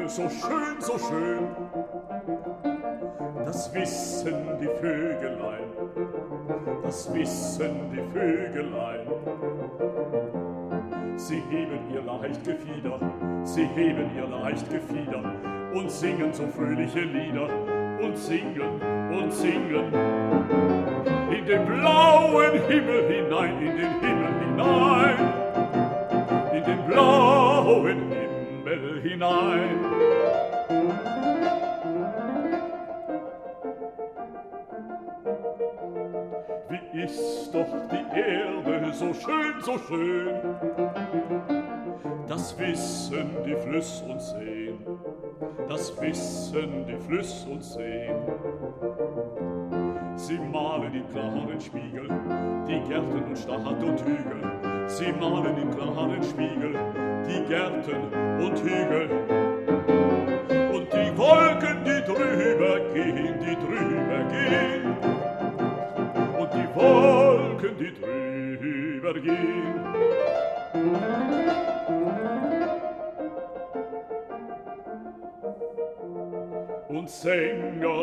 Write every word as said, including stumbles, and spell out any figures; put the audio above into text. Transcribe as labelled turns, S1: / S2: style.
S1: so schön, so schön. Das wissen die Vögelein, das wissen die Vögelein. Sie heben ihr leicht Gefieder, sie heben ihr leicht Gefieder und singen so fröhliche Lieder und singen und singen. In den blauen Himmel hinein, in den Himmel hinein, in den blauen Himmel hinein. Wie ist doch die Erde so schön, so schön. Das wissen die Flüss und Seen, das wissen die Flüss und Seen. Sie malen in klaren Spiegel die Gärten und Stadt und Hügel. Sie malen in klaren Spiegel die Gärten und Hügel. Und die Wolken, die drüber gehen, die drüber gehen. Und die Wolken, die drüber gehen. Und Sänger